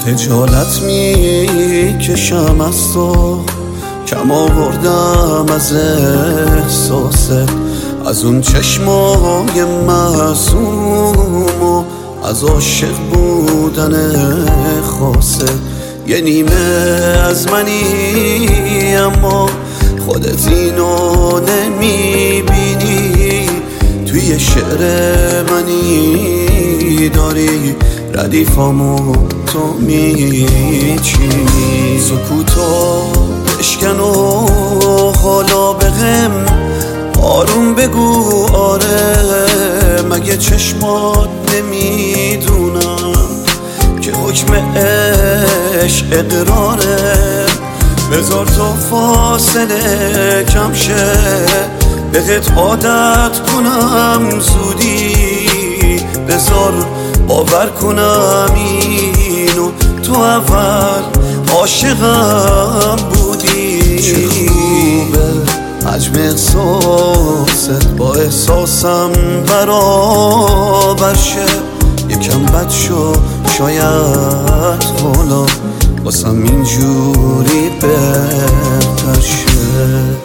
خجالت میکشم از تو، کم آوردم از احساست، از اون چشمای معصوم و از عاشق بودن خاصت. یه نیمه از منی اما خودت اینو نمیبینی، توی شعر منی داری ردیفامو تو میچینی. سکوتو بشکن و حالا بهم آروم بگو آره، مگه چشمات نمیدونم که حکم عشق اقراره. بذار تا فاصله کم شه بهت عادت کنم زودی، بذار باور کنم اینو تو اول عاشقم بودی. چه خوبه حجم احساست با احساسم برابر شه، یکم بد شو شاید حالا واسم اینجوری بهتر شه.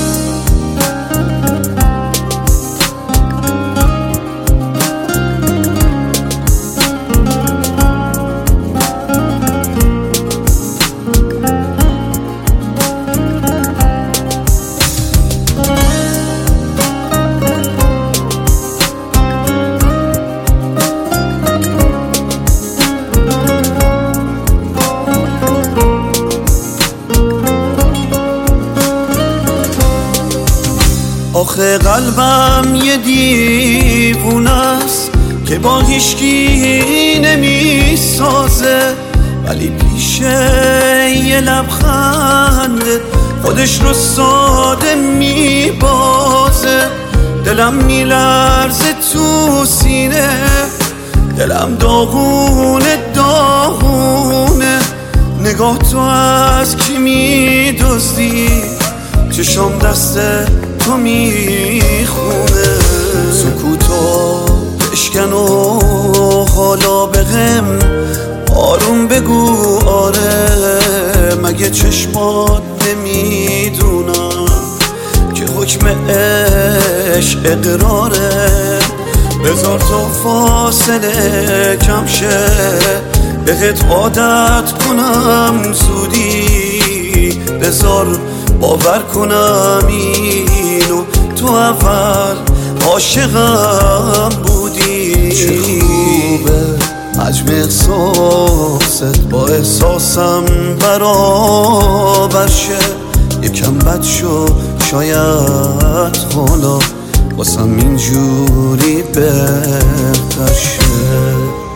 آخه قلبم یه دیوونه است که با هیچکی نمیسازه، ولی پیشه یه لبخنده خودش رو ساده میبازه. دلم میلرزه تو سینه، دلم داغونه داغونه، نگاه تو از کی میدزدی، چشم دست تو میخونه. سکوتو بشکن و حالا بهم آروم بگو آره، مگه چشمات نمیدونم که حکم عشق اقراره. بذار تا فاصله کم شه بهت عادت کنم زودی، بذار باور کنم اینو تو اول عاشقم بودی. چه خوبه حجم احساست با احساسم برابر شه، یکم بد شو شاید حالا واسم اینجوری بهتر شه.